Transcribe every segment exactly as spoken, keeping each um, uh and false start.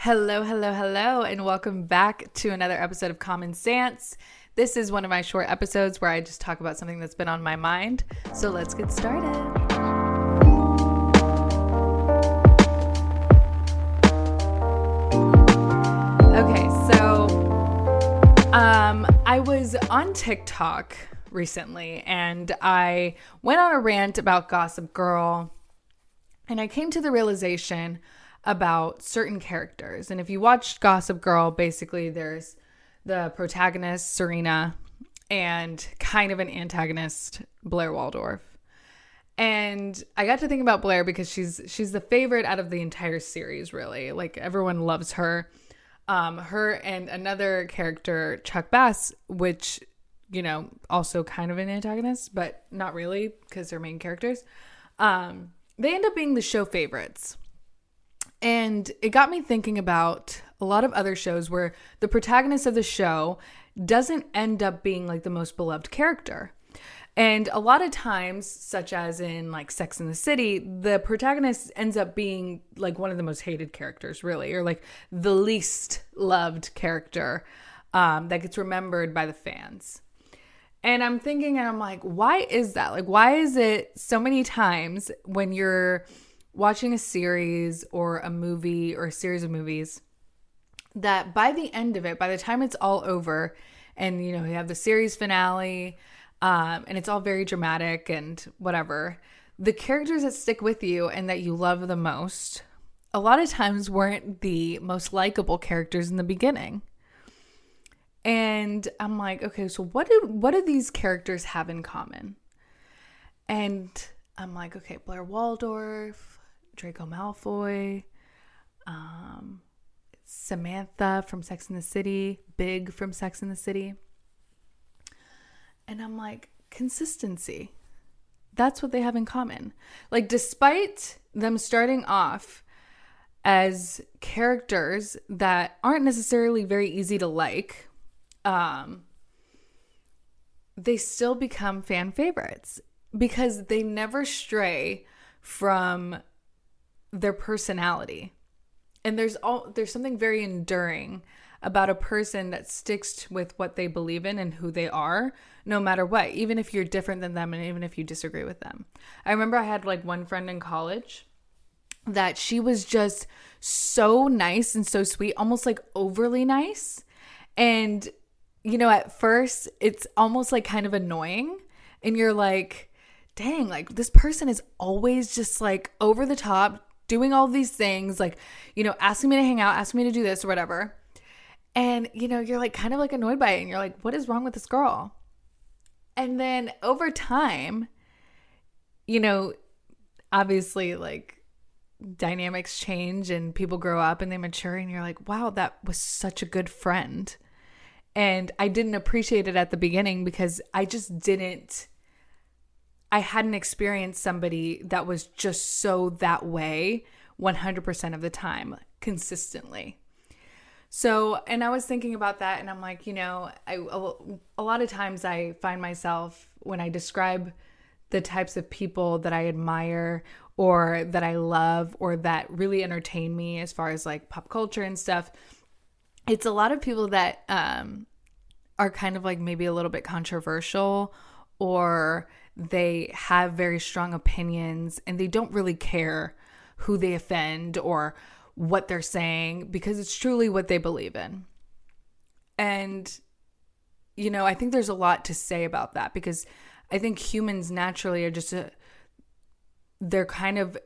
Hello, hello, hello, and welcome back to another episode of Common Stance. This is one of my short episodes where I just talk about something that's been on my mind. So let's get started. Okay, so um, I was on TikTok recently and I went on a rant about Gossip Girl, and I came to the realization about certain characters. And if you watched Gossip Girl, basically there's the protagonist, Serena, and kind of an antagonist, Blair Waldorf. And I got to think about Blair because she's she's the favorite out of the entire series, really. Like, everyone loves her. Um, her and another character, Chuck Bass, which, you know, also kind of an antagonist, but not really because they're main characters. Um, they end up being the show favorites. And it got me thinking about a lot of other shows where the protagonist of the show doesn't end up being like the most beloved character. And a lot of times, such as in like Sex and the City, the protagonist ends up being like one of the most hated characters, really, or like the least loved character um, that gets remembered by the fans. And I'm thinking, and I'm like, why is that? Like, why is it so many times when you're watching a series or a movie or a series of movies that by the end of it, by the time it's all over and, you know, you have the series finale um, and it's all very dramatic and whatever, the characters that stick with you and that you love the most, a lot of times weren't the most likable characters in the beginning. And I'm like, okay, so what do, what do these characters have in common? And I'm like, okay, Blair Waldorf, Draco Malfoy, um, Samantha from Sex and the City, Big from Sex and the City. And I'm like, consistency. That's what they have in common. Like, despite them starting off as characters that aren't necessarily very easy to like, um, they still become fan favorites because they never stray from their personality. And there's all there's something very enduring about a person that sticks with what they believe in and who they are, no matter what, even if you're different than them and even if you disagree with them. I remember I had like one friend in college that she was just so nice and so sweet, almost like overly nice. And, you know, at first it's almost like kind of annoying. And you're like, dang, like this person is always just like over the top, doing all these things, like, you know, asking me to hang out, asking me to do this or whatever. And, you know, you're like kind of like annoyed by it. And you're like, what is wrong with this girl? And then over time, you know, obviously like dynamics change and people grow up and they mature and you're like, wow, that was such a good friend. And I didn't appreciate it at the beginning because I just didn't I hadn't experienced somebody that was just so that way one hundred percent of the time, consistently. So, and I was thinking about that and I'm like, you know, I, a lot of times I find myself when I describe the types of people that I admire or that I love or that really entertain me as far as like pop culture and stuff, it's a lot of people that um, are kind of like maybe a little bit controversial, or they have very strong opinions and they don't really care who they offend or what they're saying because it's truly what they believe in. And, you know, I think there's a lot to say about that because I think humans naturally are just, a, they're kind of,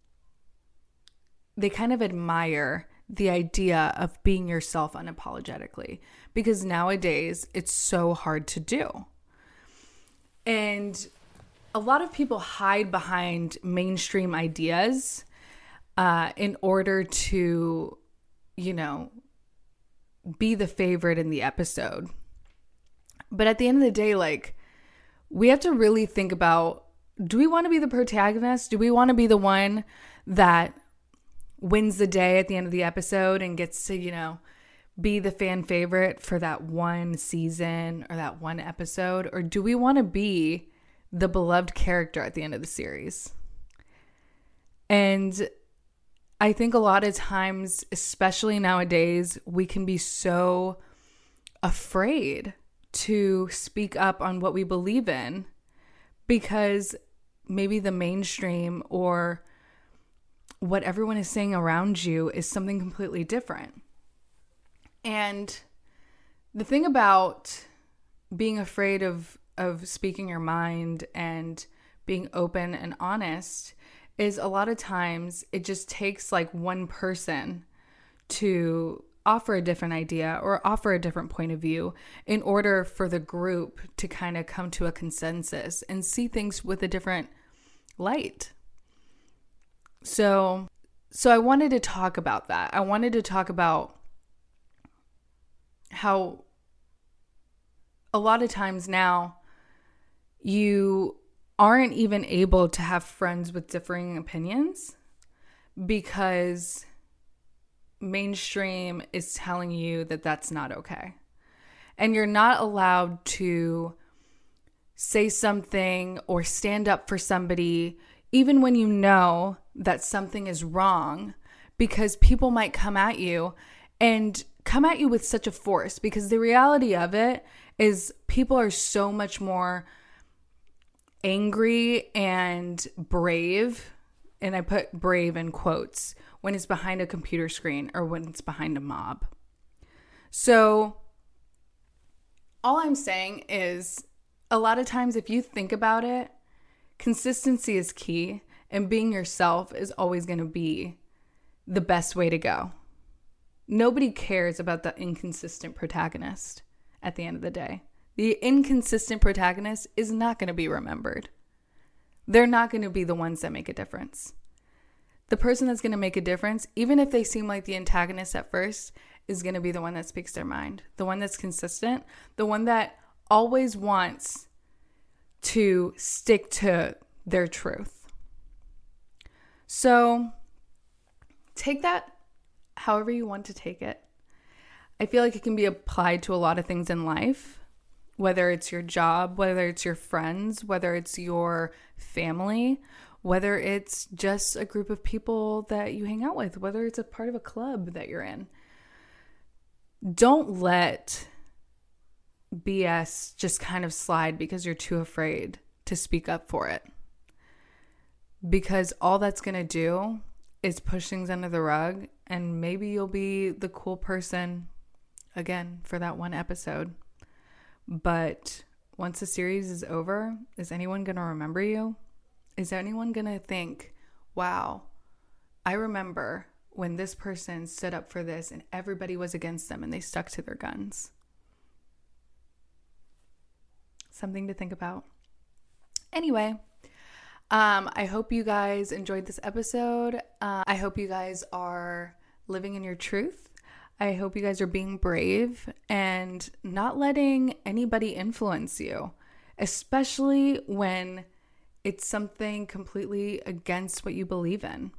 they kind of admire the idea of being yourself unapologetically because nowadays it's so hard to do. And a lot of people hide behind mainstream ideas uh, in order to, you know, be the favorite in the episode. But at the end of the day, like, we have to really think about, do we want to be the protagonist? Do we want to be the one that wins the day at the end of the episode and gets to, you know, be the fan favorite for that one season or that one episode? Or do we want to be the beloved character at the end of the series? And I think a lot of times, especially nowadays, we can be so afraid to speak up on what we believe in because maybe the mainstream or what everyone is saying around you is something completely different. And the thing about being afraid of, of speaking your mind and being open and honest is a lot of times it just takes like one person to offer a different idea or offer a different point of view in order for the group to kind of come to a consensus and see things with a different light. So, so I wanted to talk about that. I wanted to talk about how a lot of times now you aren't even able to have friends with differing opinions because mainstream is telling you that that's not okay. And you're not allowed to say something or stand up for somebody even when you know that something is wrong, because people might come at you and come at you with such a force, because the reality of it is people are so much more angry and brave, and I put brave in quotes, when it's behind a computer screen or when it's behind a mob. So all I'm saying is a lot of times if you think about it, consistency is key, and being yourself is always going to be the best way to go. Nobody cares about the inconsistent protagonist at the end of the day. The inconsistent protagonist is not going to be remembered. They're not going to be the ones that make a difference. The person that's going to make a difference, even if they seem like the antagonist at first, is going to be the one that speaks their mind. The one that's consistent. The one that always wants to stick to their truth. So take that however you want to take it. I feel like it can be applied to a lot of things in life. Whether it's your job, whether it's your friends, whether it's your family, whether it's just a group of people that you hang out with, whether it's a part of a club that you're in. Don't let B S just kind of slide because you're too afraid to speak up for it. Because all that's going to do is push things under the rug, and maybe you'll be the cool person again for that one episode. But once the series is over, is anyone going to remember you? Is anyone going to think, wow, I remember when this person stood up for this and everybody was against them and they stuck to their guns? Something to think about. Anyway, um, I hope you guys enjoyed this episode. Uh, I hope you guys are living in your truth. I hope you guys are being brave and not letting anybody influence you, especially when it's something completely against what you believe in.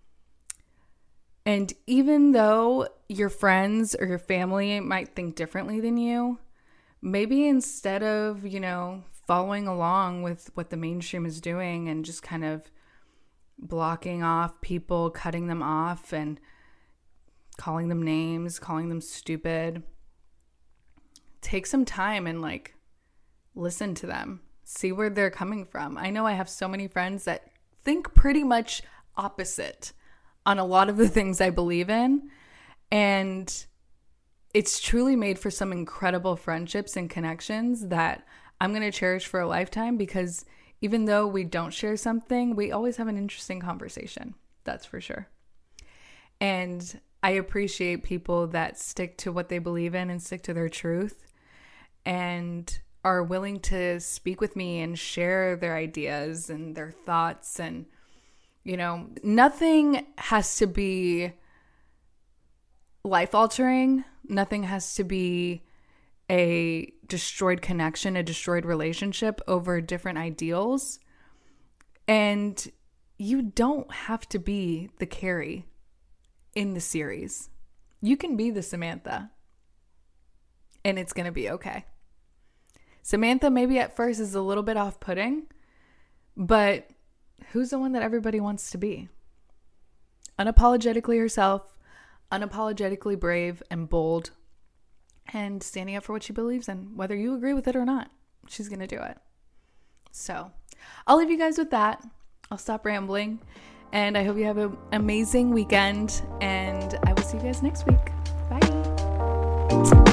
And even though your friends or your family might think differently than you, maybe instead of, you know, following along with what the mainstream is doing and just kind of blocking off people, cutting them off and calling them names, calling them stupid, take some time and like listen to them, see where they're coming from. I know I have so many friends that think pretty much opposite on a lot of the things I believe in, and it's truly made for some incredible friendships and connections that I'm going to cherish for a lifetime, because even though we don't share something, we always have an interesting conversation. That's for sure. And I appreciate people that stick to what they believe in and stick to their truth and are willing to speak with me and share their ideas and their thoughts. And, you know, nothing has to be life-altering. Nothing has to be a destroyed connection, a destroyed relationship over different ideals. And you don't have to be the Carrie in the series. You can be the Samantha, and it's going to be okay. Samantha maybe at first is a little bit off-putting, but who's the one that everybody wants to be? unapologetically herself, unapologetically brave and bold, and standing up for what she believes in, whether you agree with it or not. She's going to do it. So I'll leave you guys with that. I'll stop rambling, and I hope you have an amazing weekend, and I will see you guys next week. Bye.